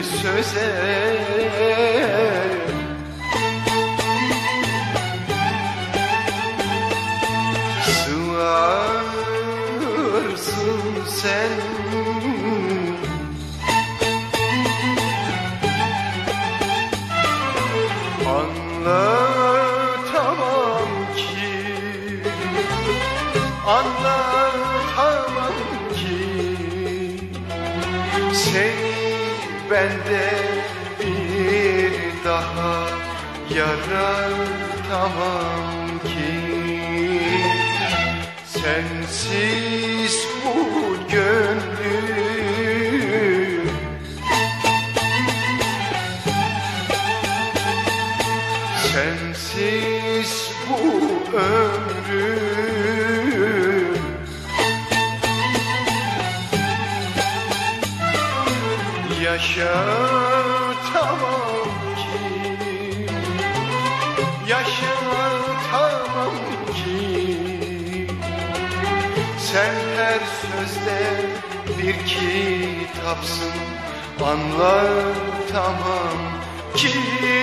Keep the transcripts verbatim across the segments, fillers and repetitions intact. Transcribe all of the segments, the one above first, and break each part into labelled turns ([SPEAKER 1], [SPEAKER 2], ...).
[SPEAKER 1] söze sığarsın sen. Anlatamam ki, anlatamam ki seni bende bir daha yaratamam ki. Sensiz bu gönlüm sensiz bu ömrüm yaşatamam ki, yaşatamam ki. Sen her sözde bir kitapsın, anlatamam ki,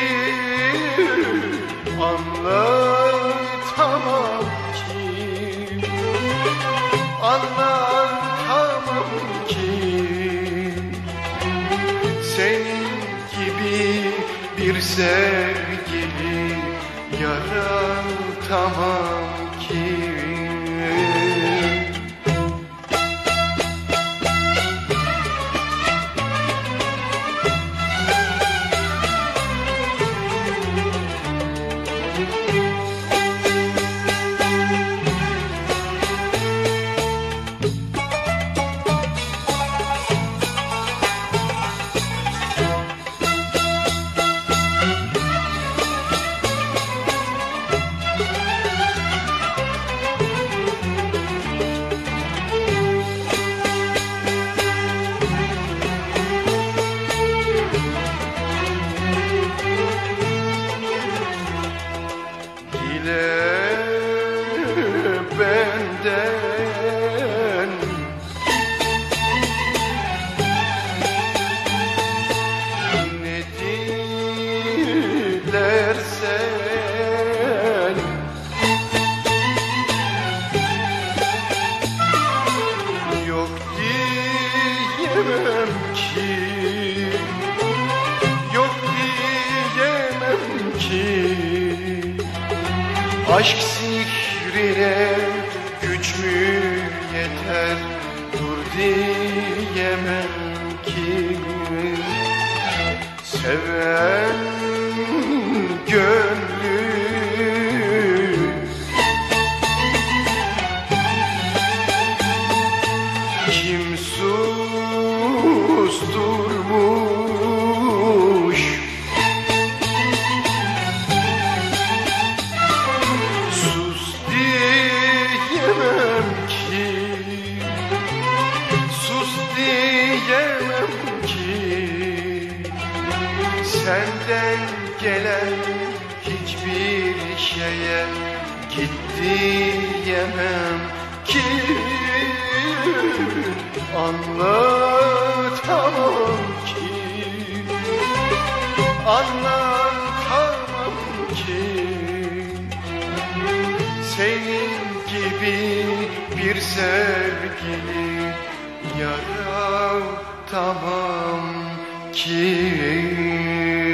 [SPEAKER 1] anlatamam ki, anlatamam ki. Senin gibi bir sevgili yaratamam ki. Benden ne dilersen yok diyemem ki, yok diyemem ki. Aşk sihrine güç mü yeter, dur diyemem ki. Seven gönlü kim susturmuş, sus diyemem ki, sus diyemem ki. Senden gelen hiçbir şeye git diyemem ki. Anlatamam ki, anlatamam ki. Senin gibi bir sevgili yaratamam ki.